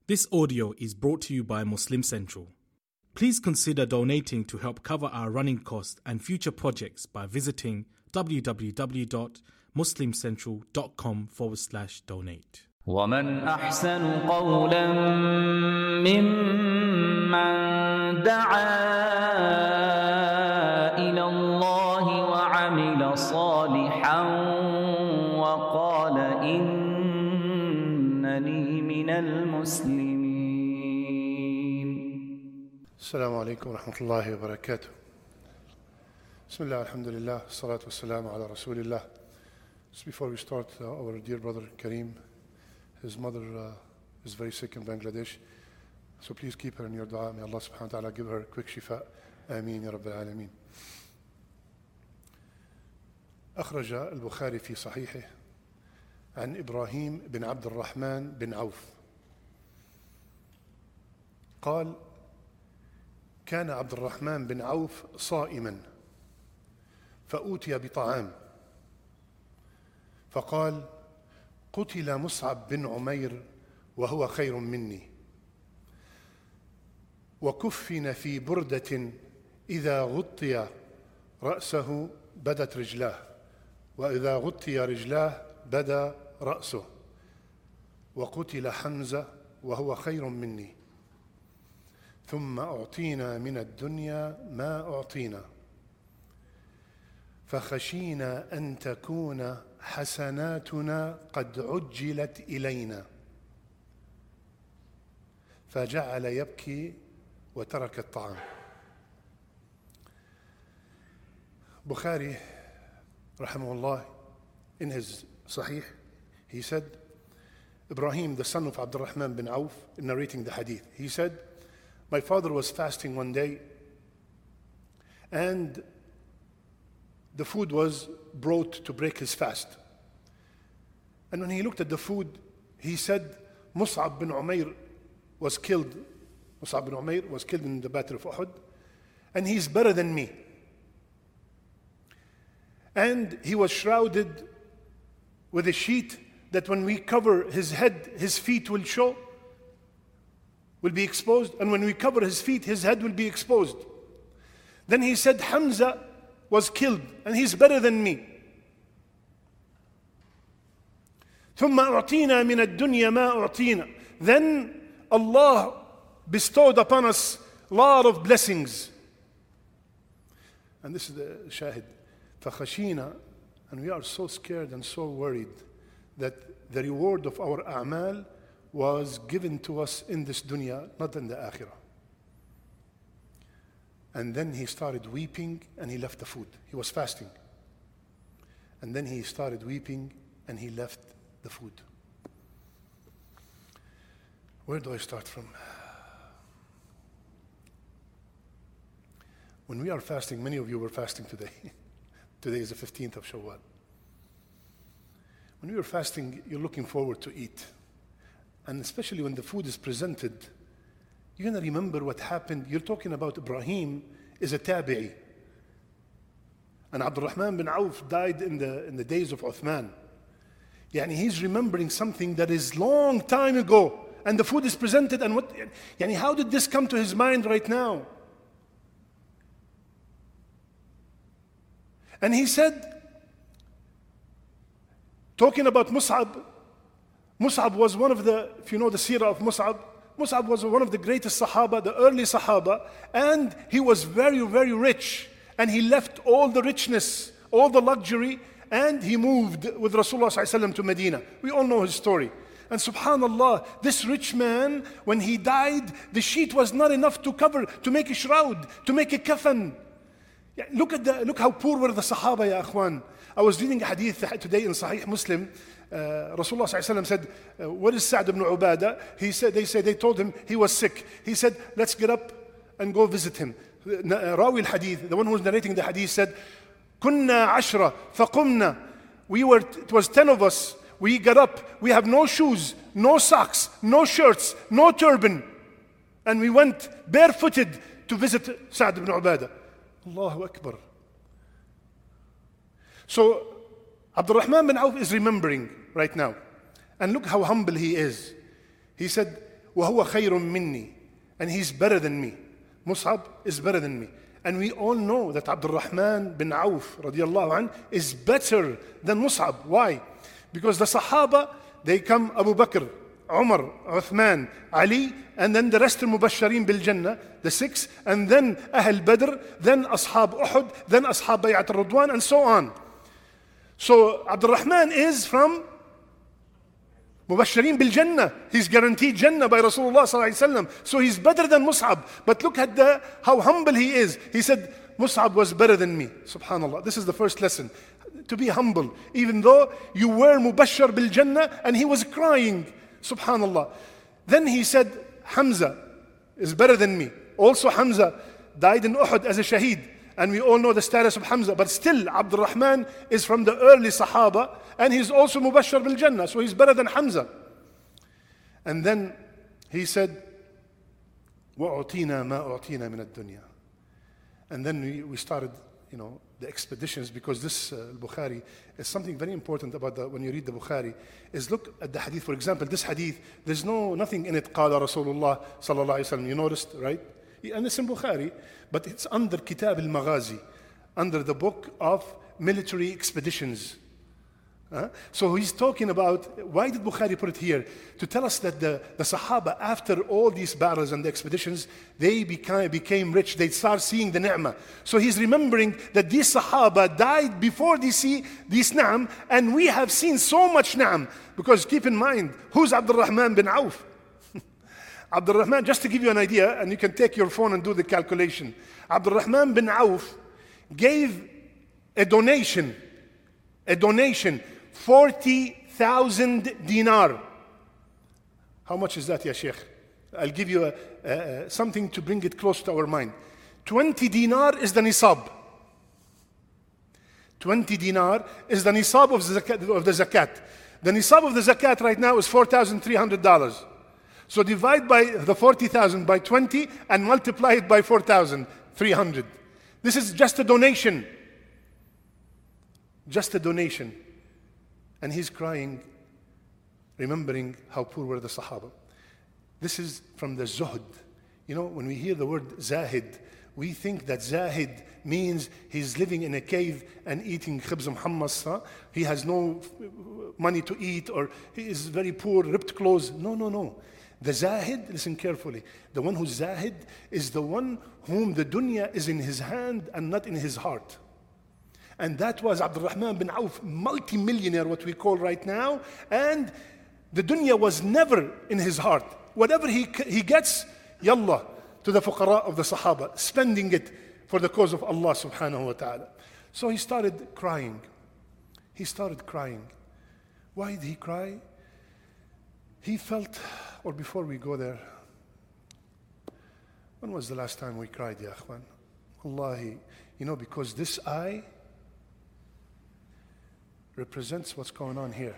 This audio is brought to you by Muslim Central. Please consider donating to help cover our running costs and future projects by visiting www.muslimcentral.com/donate. ومن أحسن قولا ممن دعا إلى الله وعمل صالحا وقال إنني من المسلمين. السلام عليكم ورحمة الله وبركاته. بسم الله الحمد لله الصلاة والسلام على رسول الله. Just before we start, our dear brother Kareem, his mother is very sick in Bangladesh, so please keep her in your dua. May Allah subhanahu wa ta'ala give her quick shifa. آمين يا رب العالمين. أخرج البخاري في صحيحه عن إبراهيم بن عبد الرحمن بن عوف قال: كان عبد الرحمن بن عوف صائما فأوتي بطعام فقال: قتل مصعب بن عمير وهو خير مني، وكفن في بردة إذا غطي رأسه بدت رجلاه، وإذا غطي رجلاه بدا رأسه، وقتل حمزة وهو خير مني، ثم أعطينا من الدنيا ما أعطينا، فخشينا أن تكون حسناتنا قد عجلت إلينا، فجعل يبكي وترك الطعام. Bukhari, rahimahullah, in his Sahih, he said, Ibrahim, the son of Abdul Rahman bin Auf, narrating the hadith, he said, my father was fasting one day and the food was brought to break his fast. And when he looked at the food, he said, Mus'ab bin Umair was killed. Mus'ab bin Umair was killed in the Battle of Uhud, and he's better than me. And he was shrouded with a sheet that when we cover his head, his feet will be exposed. And when we cover his feet, his head will be exposed. Then he said, Hamza was killed, and he's better than me. ثم أعطينا من الدنيا ما أعطينا. Then Allah bestowed upon us a lot of blessings. And this is the shahid. فخشينا, and we are so scared and so worried that the reward of our a'mal was given to us in this dunya, not in the akhirah. And then he started weeping and he left the food. He was fasting. And then he started weeping and he left the food. Where do I start from? When we are fasting, many of you were fasting today. Today is the 15th of Shawwal. When we were fasting, you're looking forward to eat. And especially when the food is presented, you're going to remember what happened. You're talking about Ibrahim is a tabi'i. And Abdul Rahman bin Auf died in the days of Uthman. Yani he's remembering something that is long time ago. And the food is presented, and how did this come to his mind right now? And he said, talking about Mus'ab was one of the, if you know the seerah of Mus'ab was one of the greatest Sahaba, the early Sahaba, and he was very, very rich. And he left all the richness, all the luxury, and he moved with Rasulullah ﷺ to Medina. We all know his story. And subhanallah, this rich man, when he died, the sheet was not enough to cover, to make a shroud, to make a kafan. Look how poor were the Sahaba, ya akhwan. I was reading a hadith today in Sahih Muslim. Rasulullah ﷺ said, what is Sa'd ibn Ubadah? They told him he was sick. He said, let's get up and go visit him. Rawi al-Hadith, the one who was narrating the hadith, said, كنا عشرة فقمنا. It was 10 of us. We got up. We have no shoes, no socks, no shirts, no turban. And we went barefooted to visit Sa'd ibn Ubadah. Allahu Akbar. So Abdul Rahman bin Auf is remembering right now. And look how humble he is. He said, وَهُوَ خَيْرٌ مِّنِّي. And he's better than me. Mus'ab is better than me. And we all know that Abdul Rahman bin Auf radiallahu anh is better than Mus'ab. Why? Because the Sahaba, they come Abu Bakr, Umar, Uthman, Ali, and then the rest of Mubashareen bil Jannah, the 6, and then Ahl Badr, then Ashab Uhud, then Ashab Bay'at al-Ridwan, and so on. So Abdul Rahman is from Mubashareen bil Jannah. He's guaranteed Jannah by Rasulullah sallallahu alaihi wasallam. So he's better than Mus'ab. But look at how humble he is. He said, Mus'ab was better than me. Subhanallah. This is the first lesson. To be humble. Even though you were Mubashar bil Jannah, and he was crying. Subhanallah. Then he said, Hamza is better than me. Also Hamza died in Uhud as a shaheed. And we all know the status of Hamza. But still, Abdul Rahman is from the early Sahaba. And he's also Mubashar bil Jannah. So he's better than Hamza. And then he said, وَأُعْطِينَا مَا أُعْطِينَا مِنَ الدُّنْيَا. And then we started, the expeditions, because this Bukhari is something very important about when you read the Bukhari, is look at the hadith. For example, this hadith, there's nothing in it, قال Rasulullah sallallahu alaihi wasallam. You noticed, right? And it's in Bukhari, but it's under Kitab al-Maghazi, under the book of military expeditions. So he's talking about, why did Bukhari put it here? To tell us that the Sahaba, after all these battles and the expeditions, they became rich. They start seeing the ni'mah. So he's remembering that these Sahaba died before they see these ni'am, and we have seen so much ni'am. Because keep in mind, who's Abdul Rahman bin Auf? Abdul Rahman, just to give you an idea, and you can take your phone and do the calculation. Abdul Rahman bin Auf gave a donation, 40,000 dinar. How much is that, ya Sheikh? I'll give you something to bring it close to our mind. 20 dinar is the nisab. 20 dinar is the nisab of the zakat. The nisab of the zakat right now is $4,300. So divide by the 40,000 by 20 and multiply it by 4,300. This is just a donation. Just a donation. And he's crying, remembering how poor were the Sahaba. This is from the Zuhd. When we hear the word Zahid, we think that Zahid means he's living in a cave and eating khibz muhammas. He has no money to eat, or he is very poor, ripped clothes. No. The Zahid, listen carefully, the one who's Zahid is the one whom the dunya is in his hand and not in his heart. And that was Abdul Rahman bin Auf, multi-millionaire, what we call right now. And the dunya was never in his heart. Whatever he gets, yallah, to the fuqara of the Sahaba, spending it for the cause of Allah subhanahu wa ta'ala. So he started crying. Why did he cry? He felt, or before we go there, when was the last time we cried, ya akhwan? Wallahi, because this eye represents what's going on here.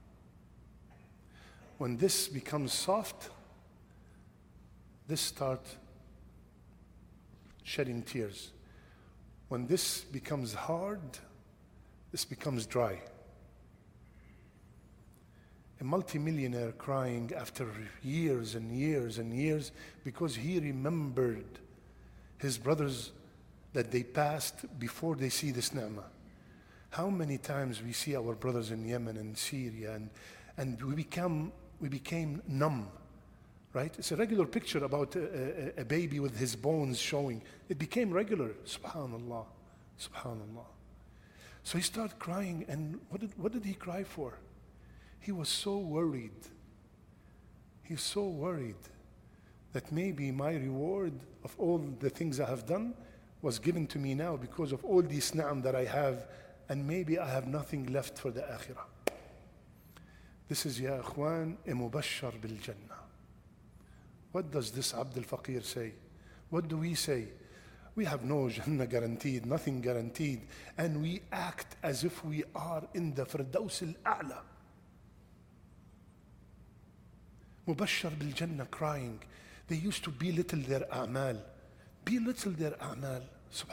When this becomes soft, this starts shedding tears. When this becomes hard, this becomes dry. A multimillionaire crying after years and years and years because he remembered his brothers that they passed before they see this ni'mah. How many times we see our brothers in Yemen and Syria and we became numb, right? It's a regular picture about a baby with his bones showing. It became regular, subhanallah, subhanallah. So he started crying, and what did he cry for? He was so worried. He's so worried that maybe my reward of all the things I have done was given to me now because of all these ni'am that I have, and maybe I have nothing left for the akhirah. This is, ya akhwan, a mubashshar bil jannah. What does this Abd al-Faqir say? What do we say? We have no Jannah guaranteed, nothing guaranteed, and we act as if we are in the Firdaus al-A'la. Mubashshar bil Jannah, crying. They used to belittle their a'mal.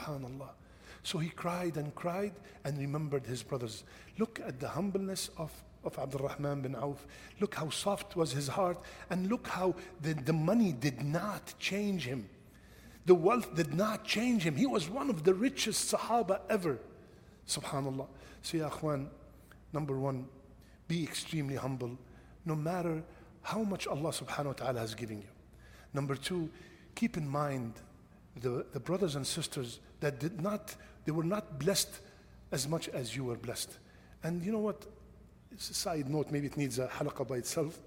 Subhanallah. So he cried and remembered his brothers. Look at the humbleness of of Abdul Rahman bin Auf. Look how soft was his heart, and look how the money did not change him. The wealth did not change him. He was one of the richest Sahaba ever. Subhanallah. So ya akhwan, number one, be extremely humble, no matter how much Allah subhanahu wa ta'ala has given you. Number two, keep in mind the brothers and sisters that they were not blessed as much as you were blessed. And you know what? It's a side note, maybe it needs a halaqah by itself.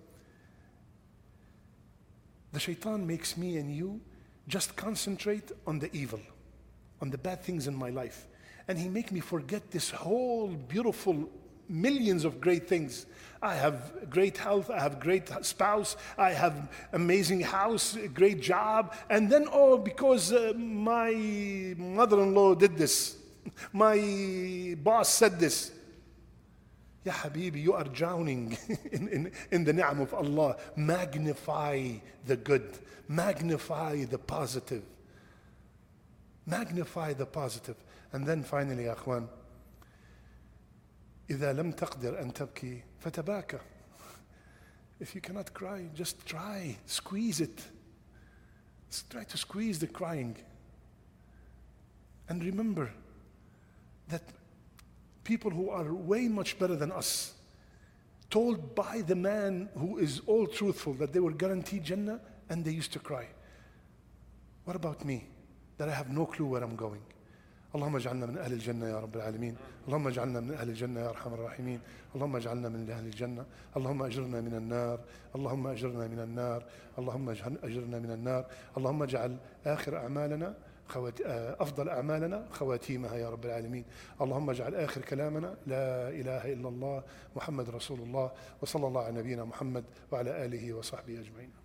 The shaitan makes me and you just concentrate on the evil, on the bad things in my life. And he make me forget this whole beautiful millions of great things. I have great health, I have great spouse, I have amazing house, great job. And then, because my mother-in-law did this, my boss said this. Ya Habibi, you are drowning in the ni'am of Allah. Magnify the good. Magnify the positive. Magnify the positive. And then finally, ya akhwan, إذا لم تقدر أن تبكي فتباكى. If you cannot cry, just try. Squeeze it. Try to squeeze the crying. And remember that people who are way much better than us, told by the man who is all truthful that they were guaranteed Jannah, and they used to cry. What about me, that I have no clue where I'm going? اللهم اجعلنا من أهل الجنة يا رب العالمين. اللهم اجعلنا من أهل الجنة يا أرحم الراحمين. اللهم اجعلنا من أهل الجنة. اللهم أجرنا من النار. اللهم أجرنا من النار. اللهم أجرنا من النار. اللهم اجعل آخر أعمالنا أفضل أعمالنا خواتيمها يا رب العالمين. اللهم اجعل آخر كلامنا لا إله إلا الله محمد رسول الله، وصلى الله على نبينا محمد وعلى آله وصحبه أجمعين.